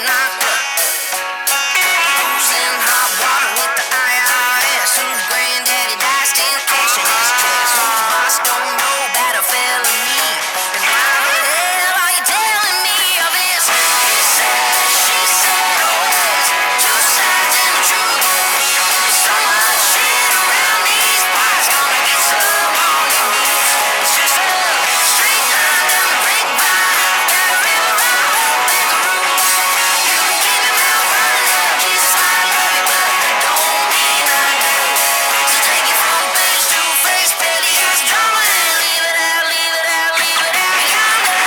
not good. Who's in hot water with the IRS? Whose granddaddy died still cashing his checks? Whose boss don't know about a felony? And why the hell are you telling me of this? He said, she said, always two sides and the truth. There's so much shit around these parts, gonna get some on your knees. It's just a straight line down the grapevine. Got a river run whole bag of rules. You can keep your mouth running, hell, Jesus, I love you, but that don't mean I do. So take it from page to face, petty ass drama, and leave it out, leave it out, leave it out yonder.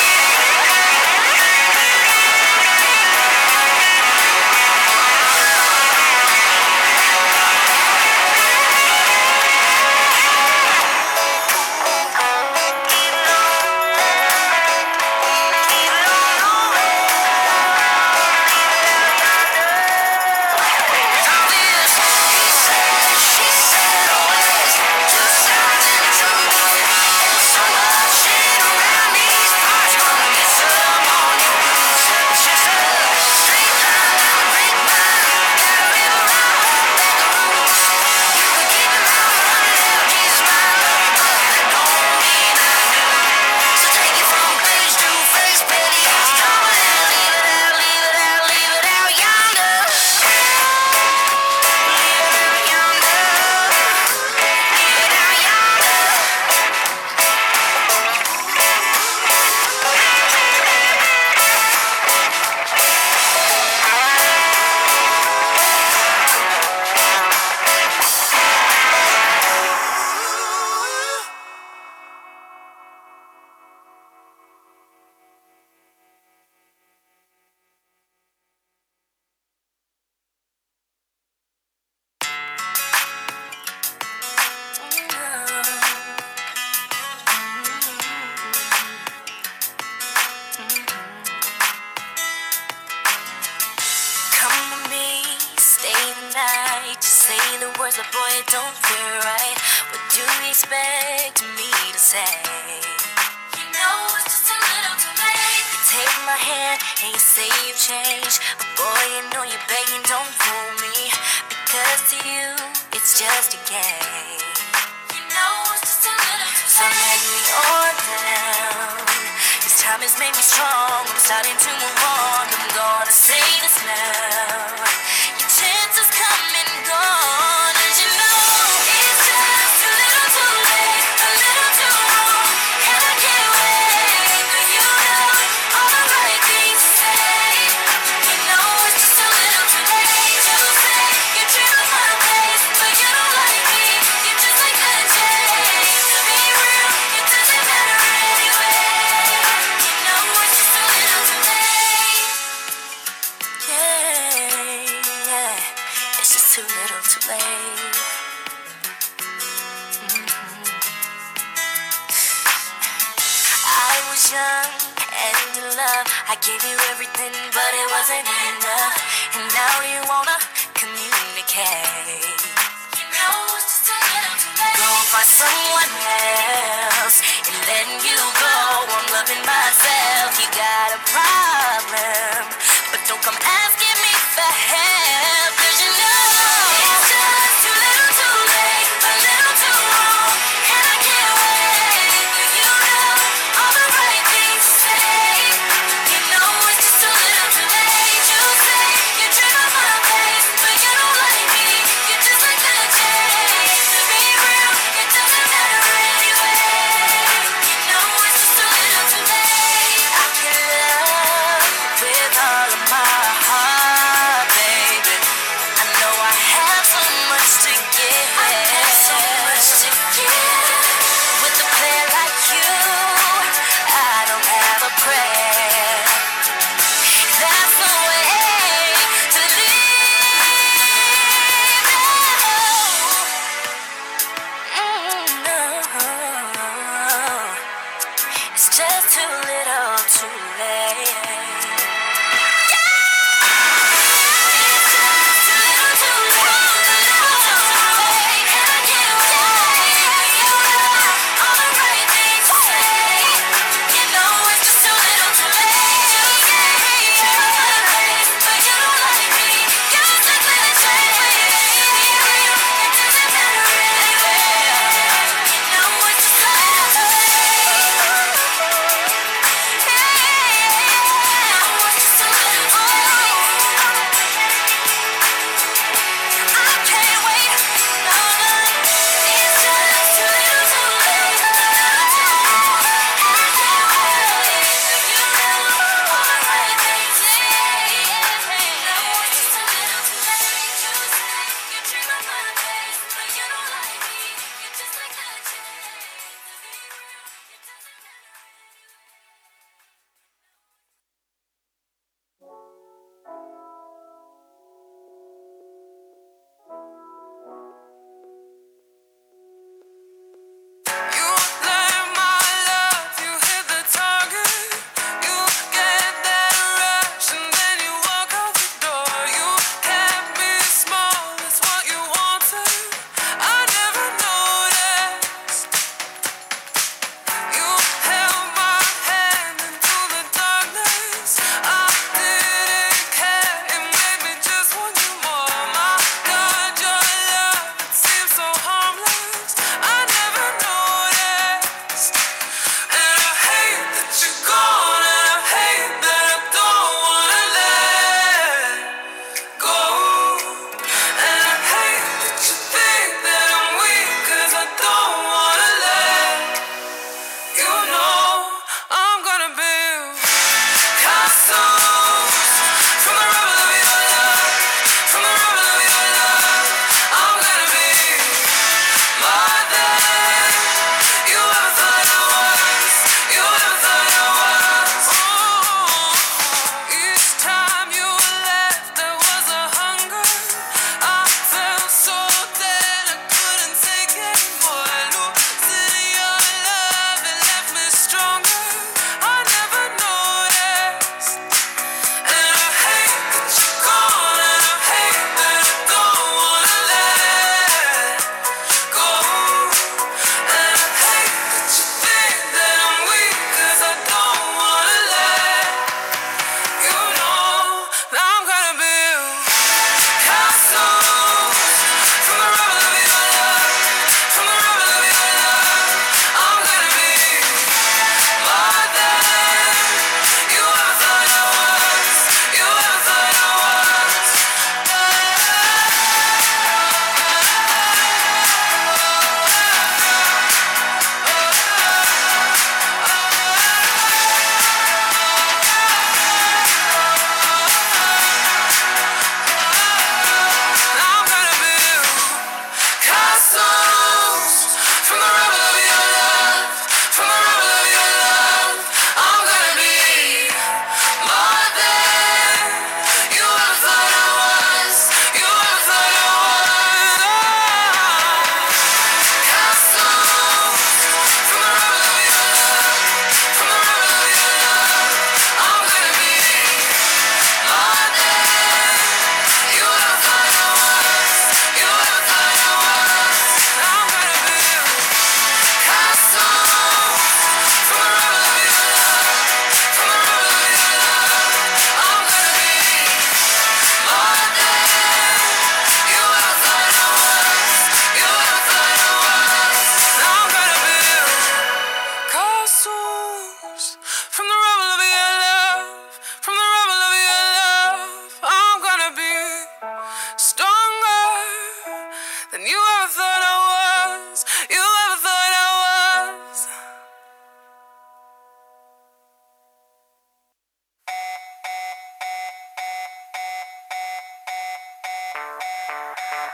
Come with me, stay the night. Just say the words, but boy, it don't feel right. What do you expect me to say? You know it's just a little too late. You take my hand and you say you've changed, but boy, you know you're begging, don't fool me. Because to you, it's just a game. You know it's just a little too late. So let me on down. This time has made me strong. I'm starting to move on. I'm gonna say this now. Your chances come and gone, and you know it's just a little too late, a little too wrong, and I can't wait for you to know all the right things to say. You know it's just a little too late to say you dream of my face, but you don't like me. You're just like the change. To be real, it doesn't matter anyway. You know it's just a little too late. Yeah, it's just too little too late. I was young and in love. I gave you everything, but it wasn't enough. And now you wanna communicate. You know it's just a little too late. Go find someone else and letting you go. I'm loving myself. You got a problem, but don't come asking me for help. 'Cause you know it's just too little too late, a little too wrong, and I can't wait for you to know all the right things to say. You know it's just a little too late to say you dream of my face, but you don't like me. You're just like the change. To be real, it doesn't matter anyway. You know it's just a little too late. I can love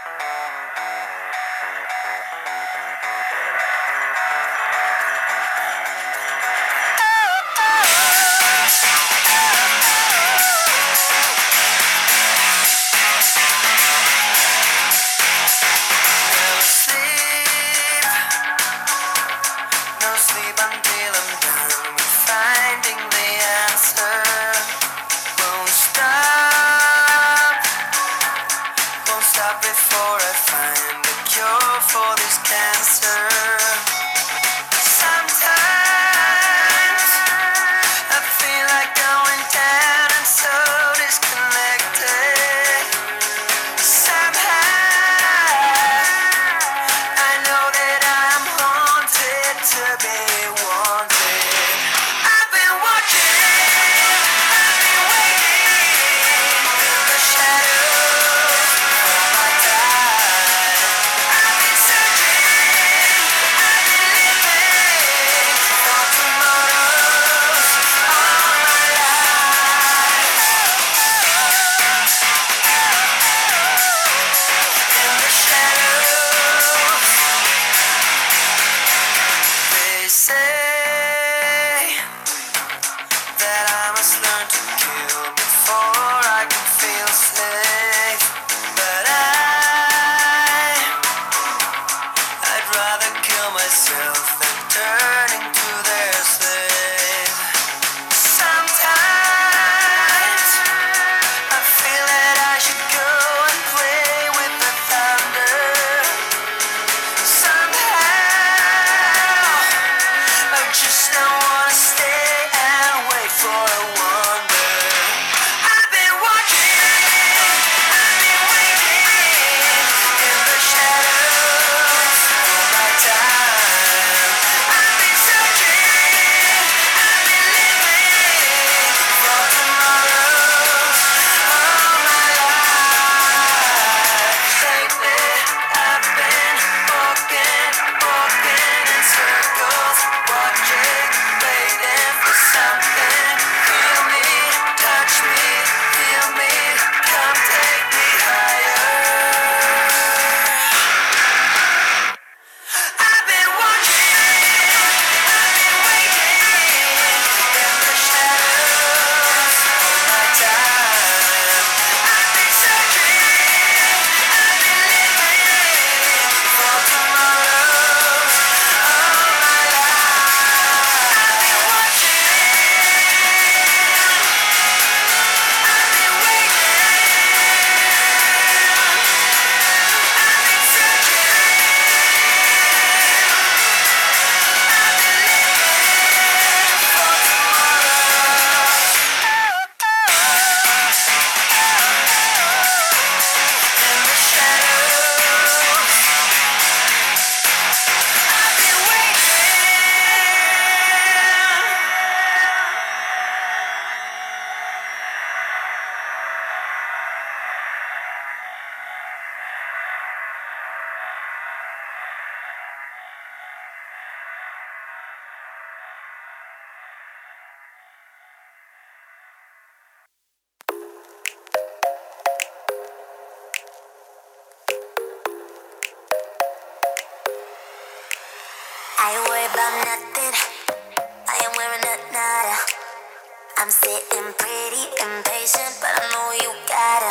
I worry about nothing. I am wearing a nada. I'm sitting pretty impatient, but I know you gotta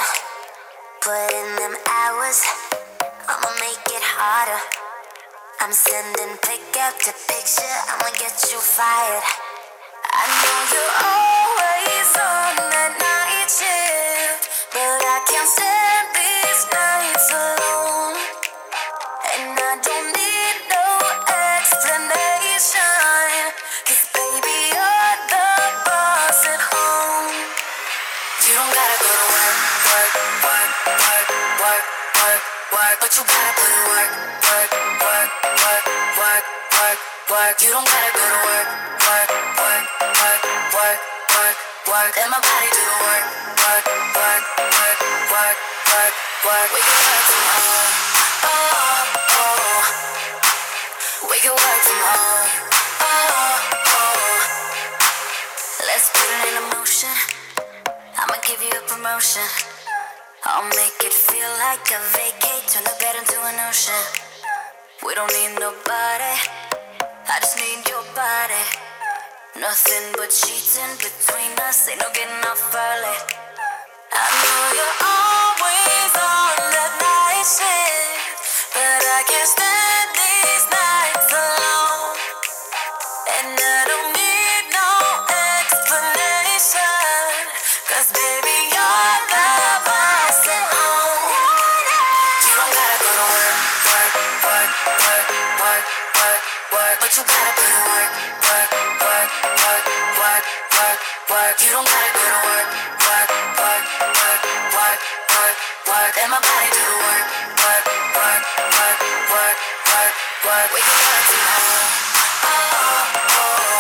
put in them hours. I'ma make it harder. I'm sending pick after picture. I'ma get you fired. I know you're always on that night shift, but I can't stand these nights alone. And I don't need no explanation, 'cause baby, you're the boss at home. You don't gotta go to work, work, work, work, work, work, work, but you gotta put in work, work, work, work, work, work, work. You don't gotta go to work, work, work, work, work, work, work. Let my body do the work, work, work, work, work, work, work. We can work from home. Oh, oh. We can work from home. Oh, oh. Let's put it in motion. I'ma give you a promotion. I'll make it feel like a vacate, turn the bed into an ocean. We don't need nobody, I just need your body. Nothing but cheating between us, ain't no getting off early. I know you're always on the night shift, but I can't stand these nights alone. And I don't need no explanation, 'cause baby, you're the boss at home. You don't gotta go to work, work, work, work, work, work, work, but you gotta put in work, work, work, work, work, work, work. You don't gotta go to work, work, work, work, work, work, work. And my body do the work, work, work, work, work, work, work. We can work from home. Oh, oh.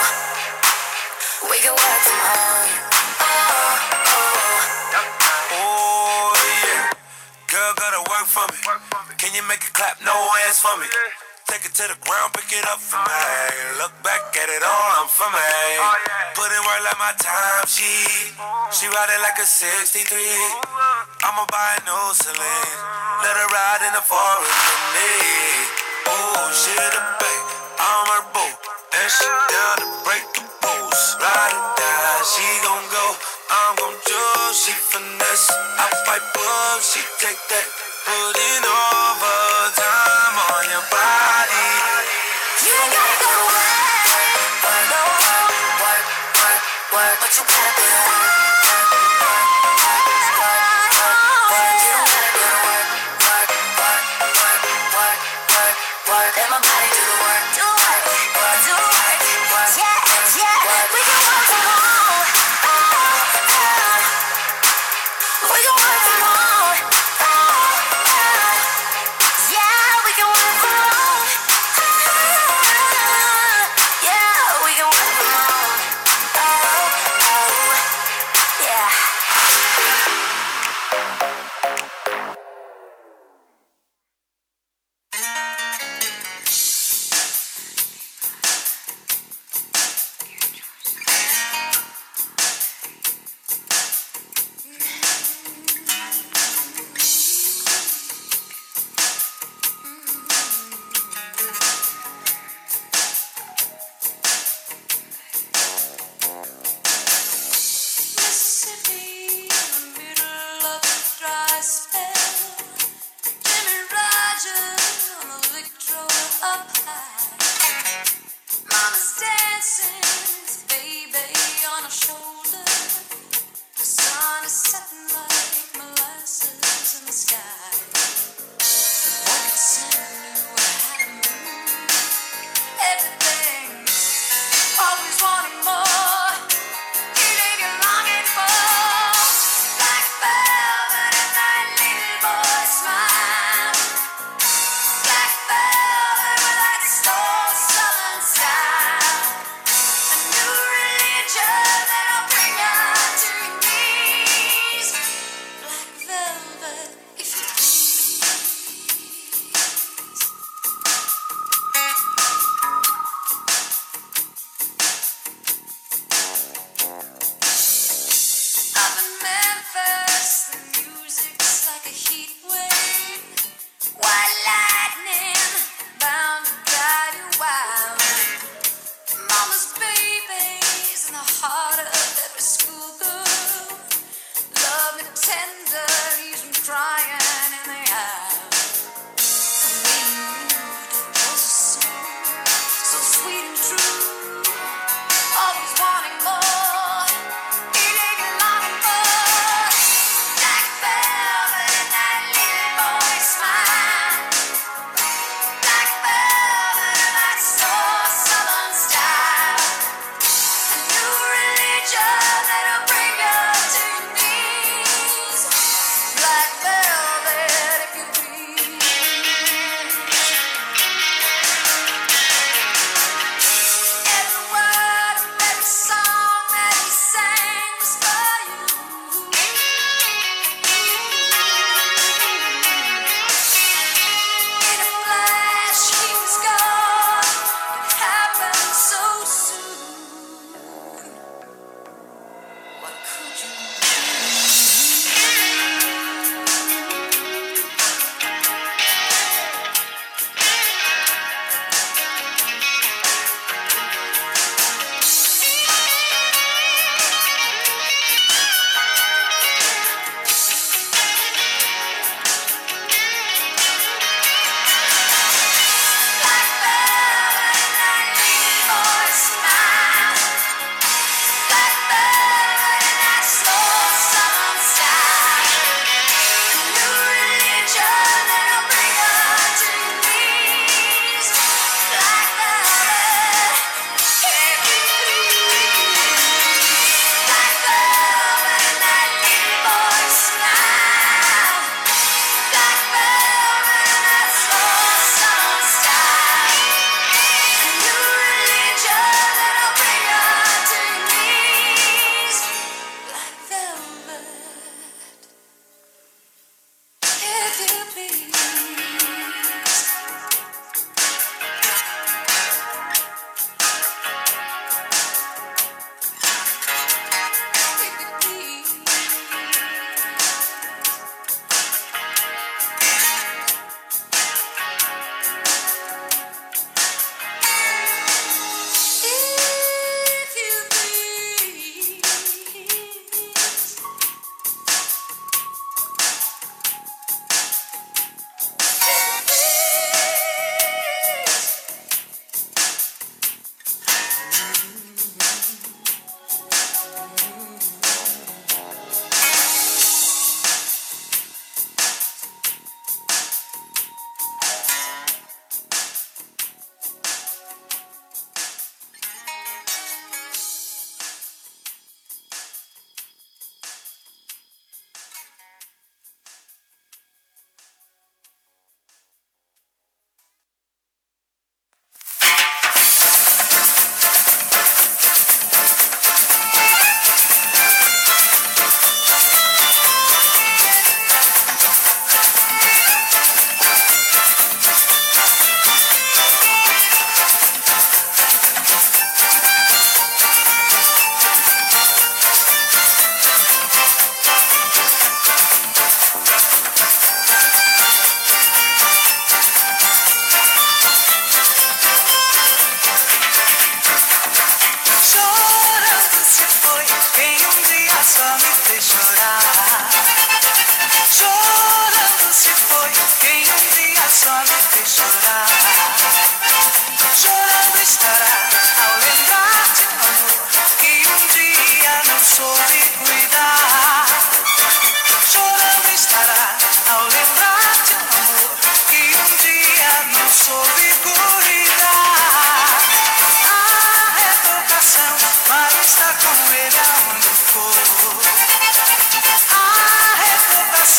We can work from home. Oh, oh. Oh, yeah. Girl, gotta work for me. Can you make it clap? No hands for me. Take it to the ground, pick it up for me. Look back at it all, I'm for me. Put in work like my time, she ride it like a 63. I'ma buy a new Celine. Let her ride in the forest with me. Oh, she the babe, I'm her boo. And she down to break the rules. Ride or die, she gon' go. I'm gon' choose, she finesse. I fight book, she take that. Putting overtime on your body. You ain't gotta go to work, work, no, work, work, work, but you gotta put in work, work, work, work, work, work, work. You don't gotta go to work, work, work, work, work, work, work. Let my body do the work, do work, work, do work, work, yeah, yeah. We can work from home, oh, oh. We can work from home, oh, oh. Yeah, we can work from home. Yeah, we can work from home. Oh, oh.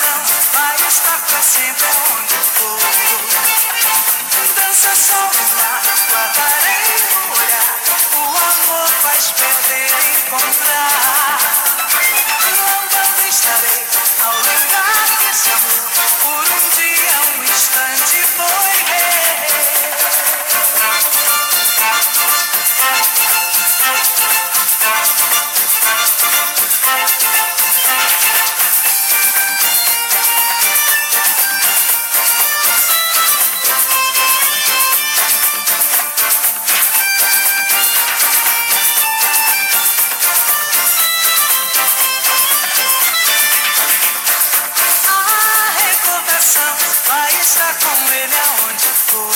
recordação vai estar pra sempre onde for. Dança só olhar, guardarei no olhar. O amor faz perder e encontrar. Lembrando estarei ao lembrar desse amor. Por um dia, um instante foi vai estar com ele aonde for.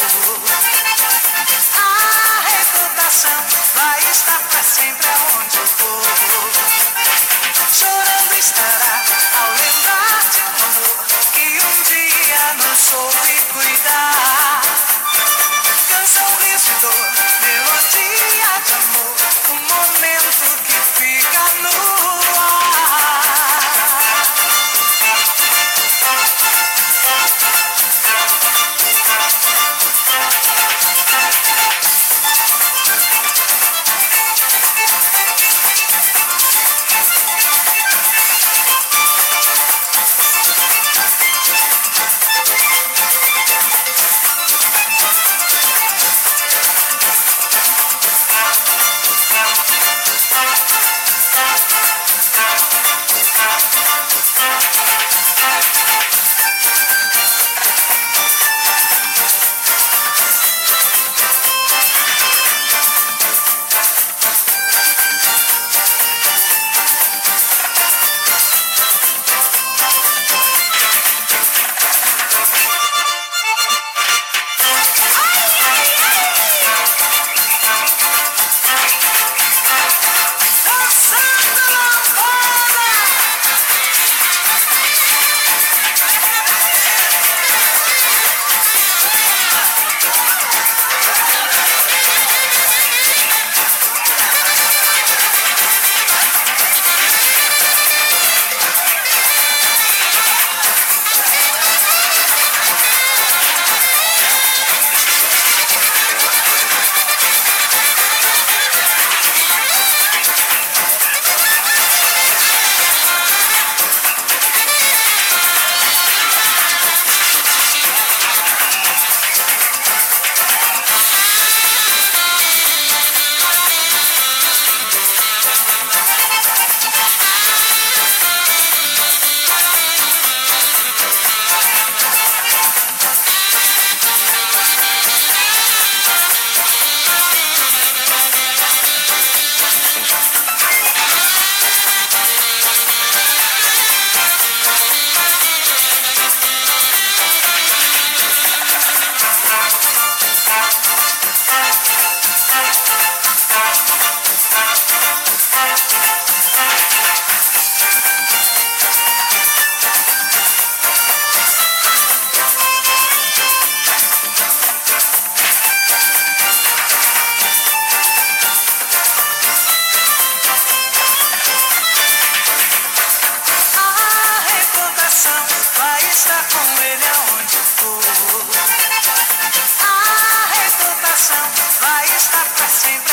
A recordação vai estar pra sempre aonde for. Chorando estará ao lembrar de um amor que um dia não soube cuidar. Canção, riso e dor, melodia de amor, um momento que fica no ar. Vai estar com ele aonde for. A recordação vai estar pra sempre.